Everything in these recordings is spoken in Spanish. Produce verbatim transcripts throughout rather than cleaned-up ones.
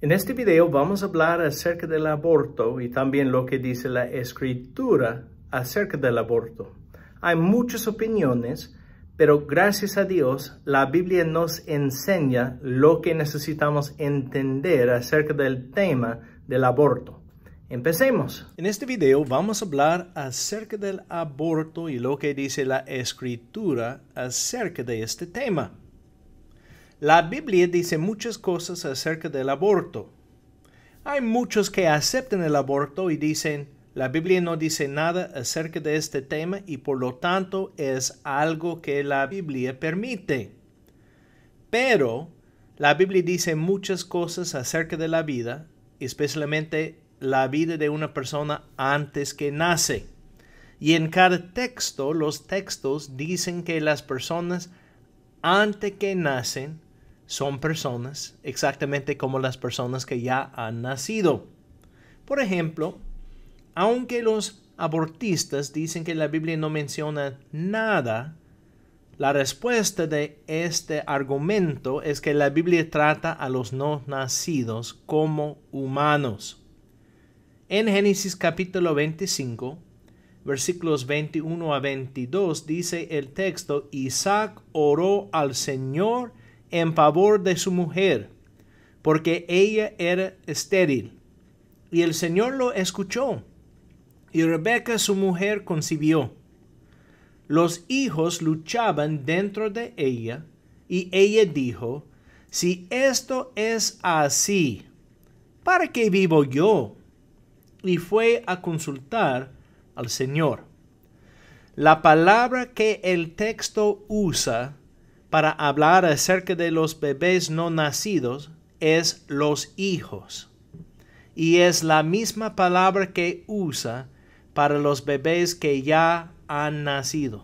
En este video vamos a hablar acerca del aborto y también lo que dice la Escritura acerca del aborto. Hay muchas opiniones, pero gracias a Dios la Biblia nos enseña lo que necesitamos entender acerca del tema del aborto. Empecemos. En este video vamos a hablar acerca del aborto y lo que dice la Escritura acerca de este tema. La Biblia dice muchas cosas acerca del aborto. Hay muchos que aceptan el aborto y dicen, la Biblia no dice nada acerca de este tema y por lo tanto es algo que la Biblia permite. Pero la Biblia dice muchas cosas acerca de la vida, especialmente la vida de una persona antes que nace. Y en cada texto, los textos dicen que las personas antes que nacen son personas exactamente como las personas que ya han nacido. Por ejemplo, aunque los abortistas dicen que la Biblia no menciona nada, la respuesta de este argumento es que la Biblia trata a los no nacidos como humanos. En Génesis capítulo veinticinco, versículos veintiuno a veintidós, dice el texto, Isaac oró al Señor en favor de su mujer, porque ella era estéril. Y el Señor lo escuchó, y Rebeca su mujer concibió. Los hijos luchaban dentro de ella, y ella dijo, si esto es así, ¿para qué vivo yo? Y fue a consultar al Señor. La palabra que el texto usa para hablar acerca de los bebés no nacidos es los hijos. Y es la misma palabra que usa para los bebés que ya han nacido.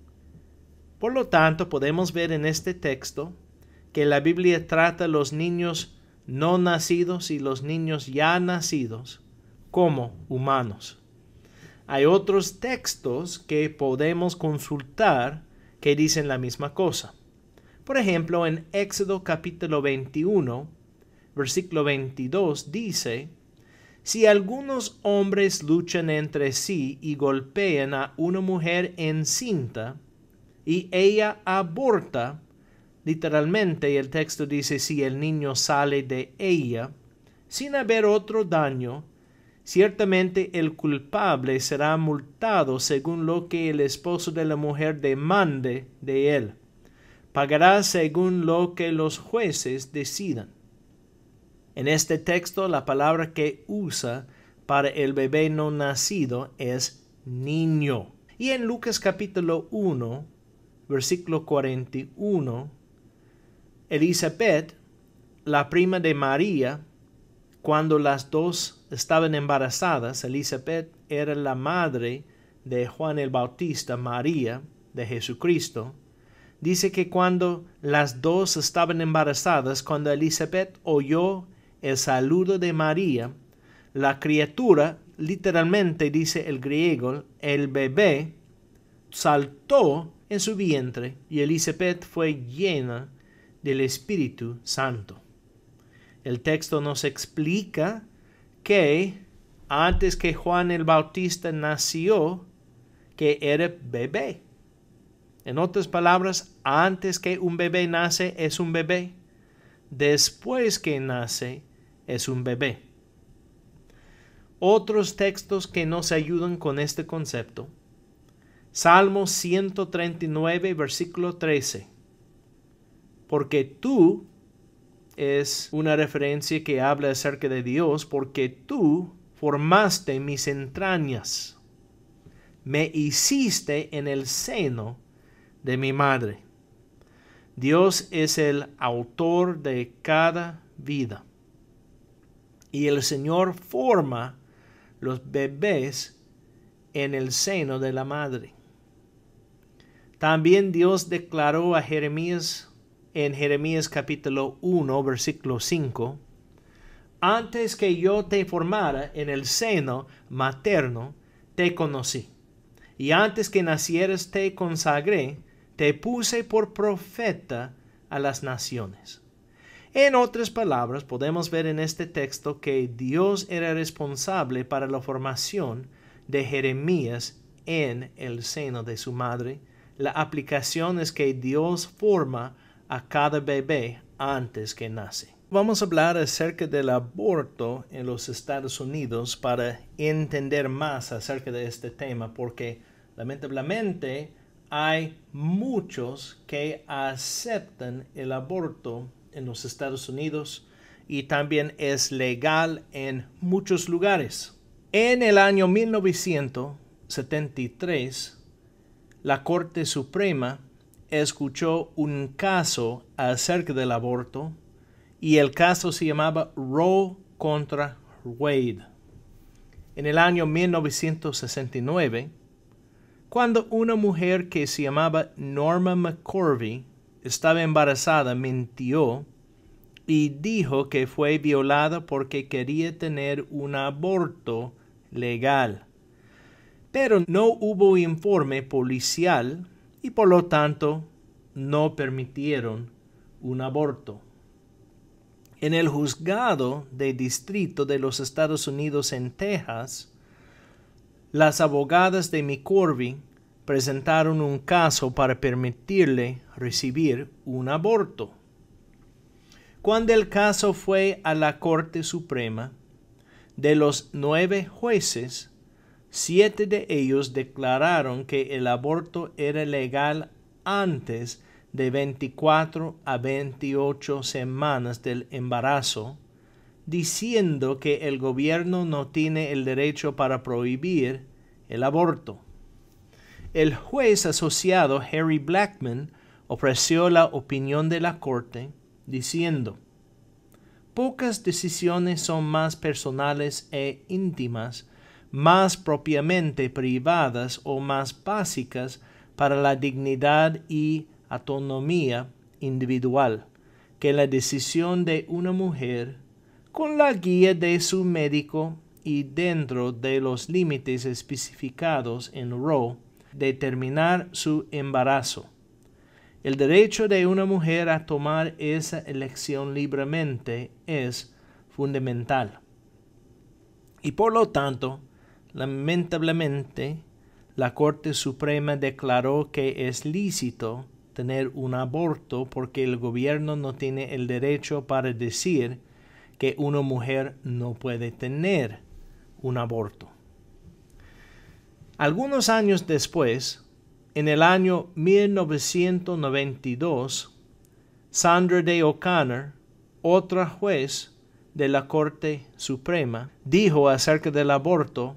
Por lo tanto, podemos ver en este texto que la Biblia trata a los niños no nacidos y los niños ya nacidos como humanos. Hay otros textos que podemos consultar que dicen la misma cosa. Por ejemplo, en Éxodo capítulo veintiuno, versículo veintidós, dice, si algunos hombres luchan entre sí y golpean a una mujer encinta y ella aborta, literalmente el texto dice si el niño sale de ella, sin haber otro daño, ciertamente el culpable será multado según lo que el esposo de la mujer demande de él. Pagará según lo que los jueces decidan. En este texto, la palabra que usa para el bebé no nacido es niño. Y en Lucas capítulo uno, versículo cuarenta y uno, Elizabeth, la prima de María, cuando las dos estaban embarazadas, Elizabeth era la madre de Juan el Bautista, María, de Jesucristo. Dice que cuando las dos estaban embarazadas, cuando Elizabeth oyó el saludo de María, la criatura, literalmente dice el griego, el bebé, saltó en su vientre y Elizabeth fue llena del Espíritu Santo. El texto nos explica que antes que Juan el Bautista nació, que era bebé. En otras palabras, antes que un bebé nace es un bebé, después que nace es un bebé. Otros textos que nos ayudan con este concepto. Salmo ciento treinta y nueve, versículo trece. Porque tú, es una referencia que habla acerca de Dios, porque tú formaste mis entrañas, me hiciste en el seno de mi madre. Dios es el autor de cada vida. Y el Señor forma los bebés en el seno de la madre. También Dios declaró a Jeremías en Jeremías capítulo uno, versículo cinco, antes que yo te formara en el seno materno, te conocí. Y antes que nacieras te consagré, te puse por profeta a las naciones. En otras palabras, podemos ver en este texto que Dios era responsable para la formación de Jeremías en el seno de su madre. La aplicación es que Dios forma a cada bebé antes que nace. Vamos a hablar acerca del aborto en los Estados Unidos para entender más acerca de este tema, porque lamentablemente hay muchos que aceptan el aborto en los Estados Unidos y también es legal en muchos lugares. En el año mil novecientos setenta y tres, la Corte Suprema escuchó un caso acerca del aborto y el caso se llamaba Roe contra Wade. En el año mil novecientos sesenta y nueve, cuando una mujer que se llamaba Norma McCorvey estaba embarazada, mintió y dijo que fue violada porque quería tener un aborto legal. Pero no hubo informe policial y por lo tanto no permitieron un aborto. En el juzgado de distrito de los Estados Unidos en Texas, las abogadas de McCorvey presentaron un caso para permitirle recibir un aborto. Cuando el caso fue a la Corte Suprema, de los nueve jueces, siete de ellos declararon que el aborto era legal antes de veinticuatro a veintiocho semanas del embarazo, diciendo que el gobierno no tiene el derecho para prohibir el aborto. El juez asociado Harry Blackmun ofreció la opinión de la Corte diciendo: pocas decisiones son más personales e íntimas, más propiamente privadas o más básicas para la dignidad y autonomía individual que la decisión de una mujer, con la guía de su médico y dentro de los límites especificados en Roe, de terminar su embarazo. El derecho de una mujer a tomar esa elección libremente es fundamental. Y por lo tanto, lamentablemente, la Corte Suprema declaró que es lícito tener un aborto porque el gobierno no tiene el derecho para decir que una mujer no puede tener un aborto. Algunos años después, en el año mil novecientos noventa y dos, Sandra Day O'Connor, otra juez de la Corte Suprema, dijo acerca del aborto: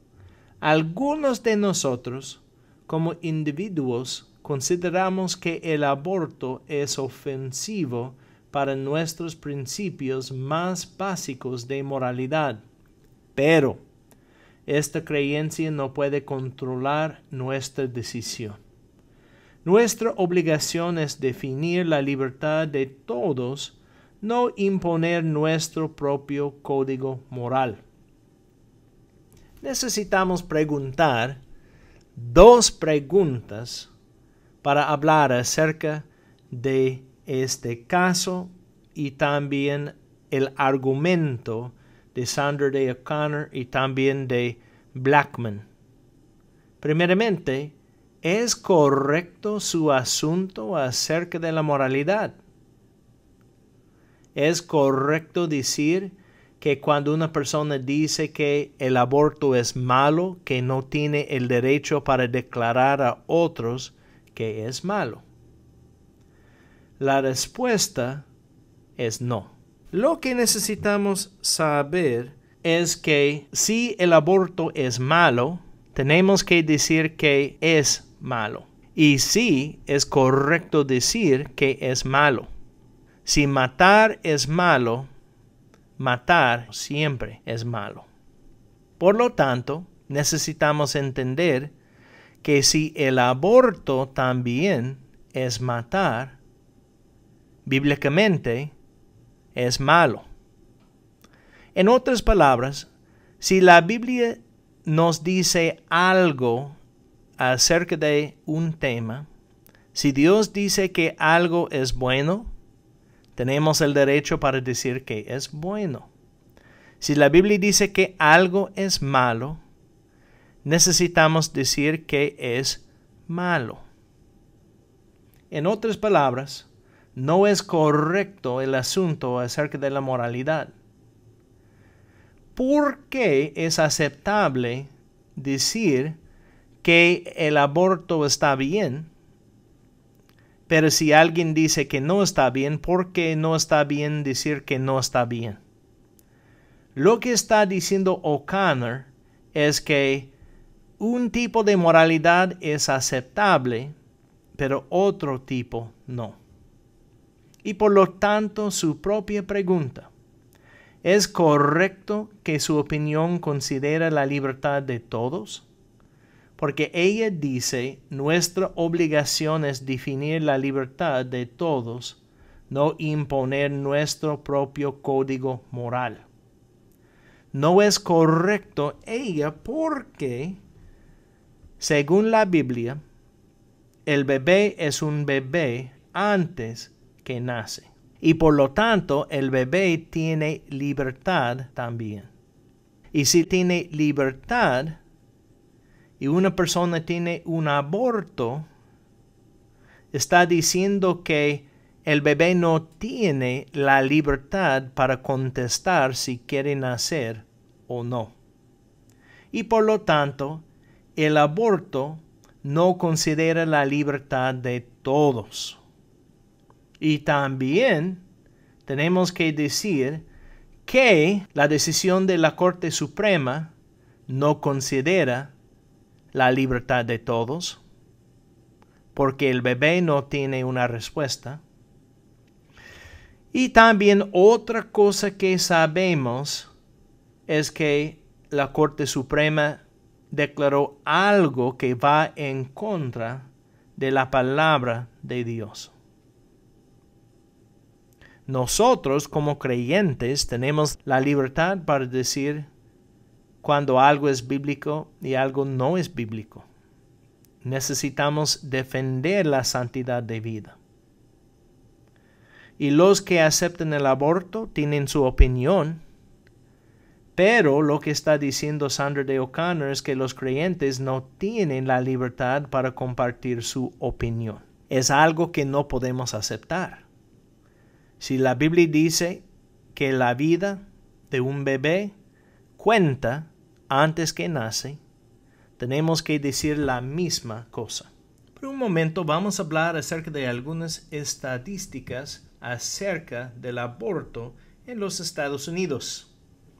algunos de nosotros, como individuos, consideramos que el aborto es ofensivo para nuestros principios más básicos de moralidad, pero esta creencia no puede controlar nuestra decisión. Nuestra obligación es definir la libertad de todos, no imponer nuestro propio código moral. Necesitamos preguntar dos preguntas para hablar acerca de este caso y también el argumento de Sandra Day O'Connor y también de Blackmun. Primeramente, ¿es correcto su asunto acerca de la moralidad? ¿Es correcto decir que cuando una persona dice que el aborto es malo, que no tiene el derecho para declarar a otros que es malo? La respuesta es no. Lo que necesitamos saber es que si el aborto es malo, tenemos que decir que es malo. Y sí, es correcto decir que es malo. Si matar es malo, matar siempre es malo. Por lo tanto, necesitamos entender que si el aborto también es matar, bíblicamente es malo. En otras palabras, si la Biblia nos dice algo acerca de un tema, si Dios dice que algo es bueno, tenemos el derecho para decir que es bueno. Si la Biblia dice que algo es malo, necesitamos decir que es malo. En otras palabras, no es correcto el asunto acerca de la moralidad. ¿Por qué es aceptable decir que el aborto está bien? Pero si alguien dice que no está bien, ¿por qué no está bien decir que no está bien? Lo que está diciendo O'Connor es que un tipo de moralidad es aceptable, pero otro tipo no. Y por lo tanto, su propia pregunta, ¿es correcto que su opinión considera la libertad de todos? Porque ella dice, nuestra obligación es definir la libertad de todos, no imponer nuestro propio código moral. No es correcto ella porque, según la Biblia, el bebé es un bebé antes que nace. Y por lo tanto, el bebé tiene libertad también. Y si tiene libertad y una persona tiene un aborto, está diciendo que el bebé no tiene la libertad para contestar si quiere nacer o no. Y por lo tanto, el aborto no considera la libertad de todos. Y también tenemos que decir que la decisión de la Corte Suprema no considera la libertad de todos, porque el bebé no tiene una respuesta. Y también otra cosa que sabemos es que la Corte Suprema declaró algo que va en contra de la palabra de Dios. Nosotros como creyentes tenemos la libertad para decir cuando algo es bíblico y algo no es bíblico. Necesitamos defender la santidad de vida. Y los que aceptan el aborto tienen su opinión, pero lo que está diciendo Sandra Day O'Connor es que los creyentes no tienen la libertad para compartir su opinión. Es algo que no podemos aceptar. Si la Biblia dice que la vida de un bebé cuenta antes que nace, tenemos que decir la misma cosa. Por un momento vamos a hablar acerca de algunas estadísticas acerca del aborto en los Estados Unidos.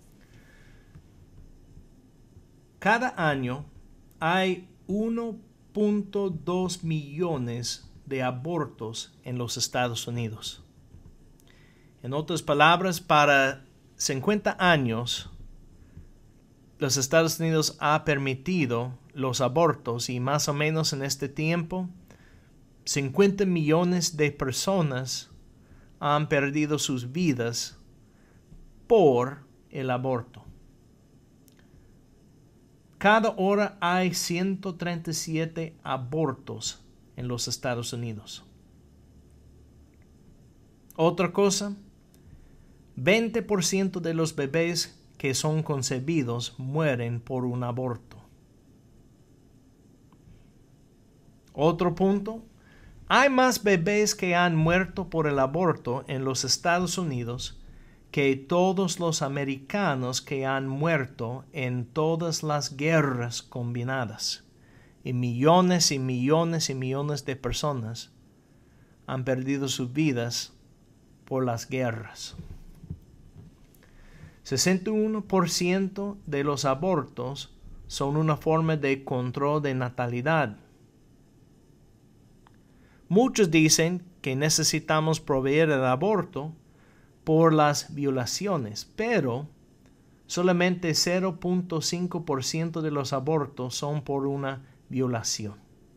Cada año hay uno punto dos millones de abortos en los Estados Unidos. En otras palabras, para cincuenta años, los Estados Unidos ha permitido los abortos y más o menos en este tiempo, cincuenta millones de personas han perdido sus vidas por el aborto. Cada hora hay ciento treinta y siete abortos en los Estados Unidos. Otra cosa, veinte por ciento de los bebés que son concebidos mueren por un aborto. Otro punto, hay más bebés que han muerto por el aborto en los Estados Unidos que todos los americanos que han muerto en todas las guerras combinadas. Y millones y millones y millones de personas han perdido sus vidas por las guerras. sesenta y uno por ciento de los abortos son una forma de control de natalidad. Muchos dicen que necesitamos proveer el aborto por las violaciones, pero solamente cero punto cinco por ciento de los abortos son por una violación.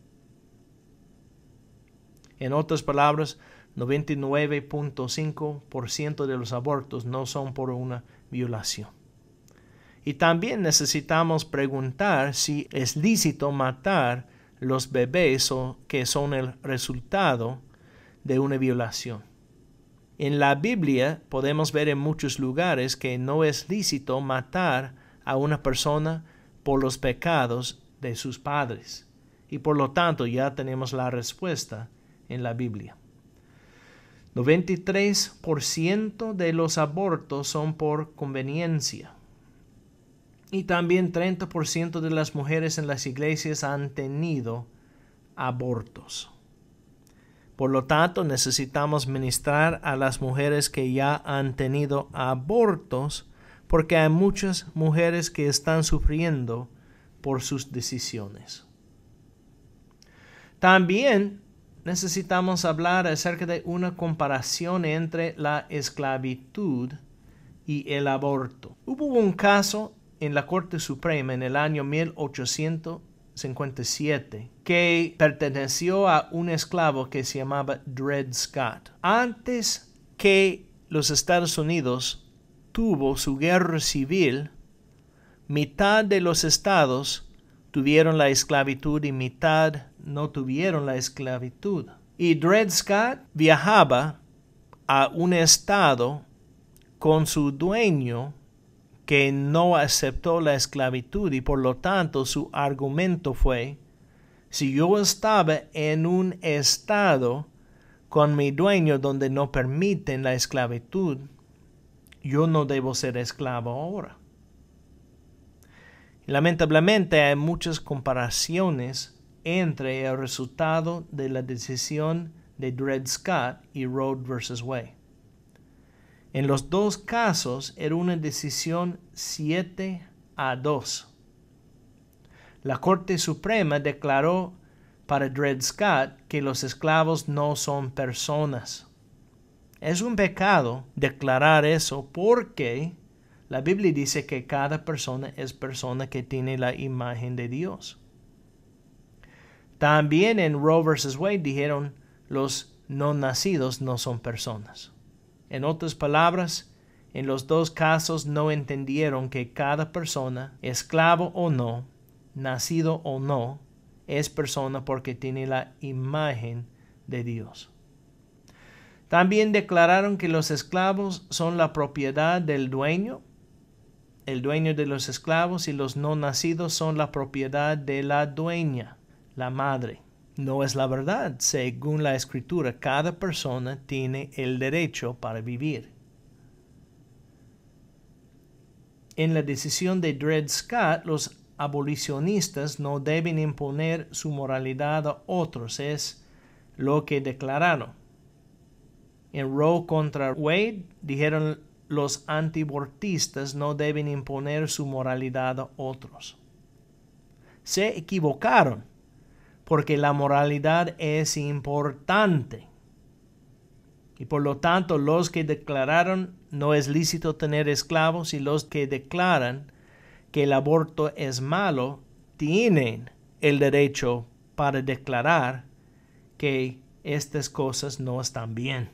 En otras palabras, noventa y nueve punto cinco por ciento de los abortos no son por una violación. Y también necesitamos preguntar si es lícito matar los bebés que son el resultado de una violación. En la Biblia podemos ver en muchos lugares que no es lícito matar a una persona por los pecados de sus padres. Y por lo tanto ya tenemos la respuesta en la Biblia. noventa y tres por ciento de los abortos son por conveniencia. Y también treinta por ciento de las mujeres en las iglesias han tenido abortos. Por lo tanto, necesitamos ministrar a las mujeres que ya han tenido abortos, porque hay muchas mujeres que están sufriendo por sus decisiones. También necesitamos hablar acerca de una comparación entre la esclavitud y el aborto. Hubo un caso en la Corte Suprema en el año mil ochocientos cincuenta y siete que perteneció a un esclavo que se llamaba Dred Scott. Antes que los Estados Unidos tuvo su guerra civil, mitad de los estados tuvieron la esclavitud y mitad no tuvieron la esclavitud. Y Dred Scott viajaba a un estado con su dueño que no aceptó la esclavitud y por lo tanto su argumento fue: si yo estaba en un estado con mi dueño donde no permiten la esclavitud, yo no debo ser esclavo ahora. Lamentablemente hay muchas comparaciones entre el resultado de la decisión de Dred Scott y Roe versus Wade. En los dos casos era una decisión siete a dos. La Corte Suprema declaró para Dred Scott que los esclavos no son personas. Es un pecado declarar eso porque la Biblia dice que cada persona es persona que tiene la imagen de Dios. También en Roe versus Wade dijeron los no nacidos no son personas. En otras palabras, en los dos casos no entendieron que cada persona, esclavo o no, nacido o no, es persona porque tiene la imagen de Dios. También declararon que los esclavos son la propiedad del dueño, el dueño de los esclavos, y los no nacidos son la propiedad de la dueña, la madre. No es la verdad. Según la Escritura, cada persona tiene el derecho para vivir. En la decisión de Dred Scott, los abolicionistas no deben imponer su moralidad a otros, es lo que declararon. En Roe contra Wade dijeron los antiabortistas no deben imponer su moralidad a otros. Se equivocaron, porque la moralidad es importante. Y por lo tanto, los que declararon no es lícito tener esclavos y los que declaran que el aborto es malo, tienen el derecho para declarar que estas cosas no están bien.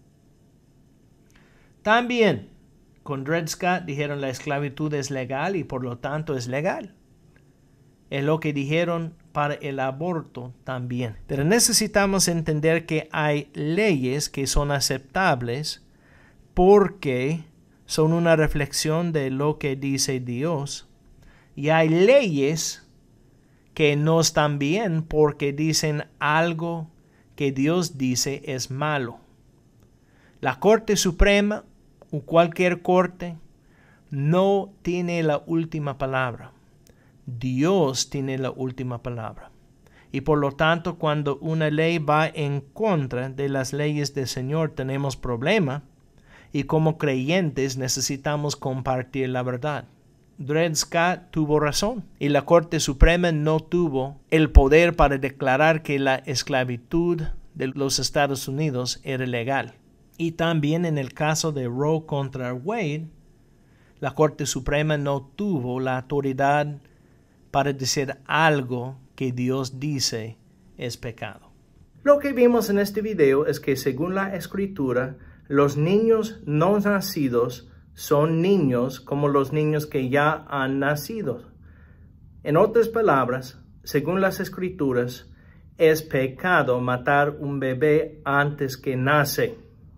También, con Dred Scott dijeron la esclavitud es legal y por lo tanto es legal. Es lo que dijeron para el aborto también. Pero necesitamos entender que hay leyes que son aceptables porque son una reflexión de lo que dice Dios. Y hay leyes que no están bien porque dicen algo que Dios dice es malo. La Corte Suprema o cualquier corte no tiene la última palabra. Dios tiene la última palabra. Y por lo tanto, cuando una ley va en contra de las leyes del Señor, tenemos problema. Y como creyentes necesitamos compartir la verdad. Dred Scott tuvo razón. Y la Corte Suprema no tuvo el poder para declarar que la esclavitud de los Estados Unidos era legal. Y también en el caso de Roe contra Wade, la Corte Suprema no tuvo la autoridad para decir algo que Dios dice es pecado. Lo que vimos en este video es que según la Escritura, los niños no nacidos son niños como los niños que ya han nacido. En otras palabras, según las Escrituras, es pecado matar un bebé antes que nace.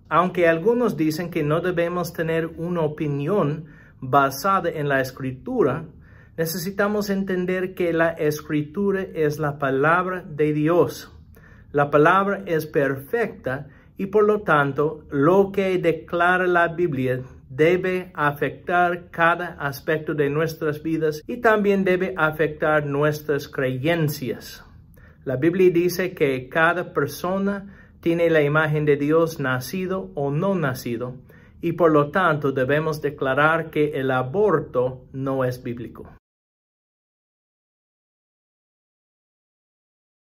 Aunque algunos dicen que no debemos tener una opinión basada en la Escritura, necesitamos entender que la Escritura es la palabra de Dios. La palabra es perfecta y por lo tanto lo que declara la Biblia debe afectar cada aspecto de nuestras vidas y también debe afectar nuestras creencias. La Biblia dice que cada persona tiene la imagen de Dios nacido o no nacido y por lo tanto debemos declarar que el aborto no es bíblico.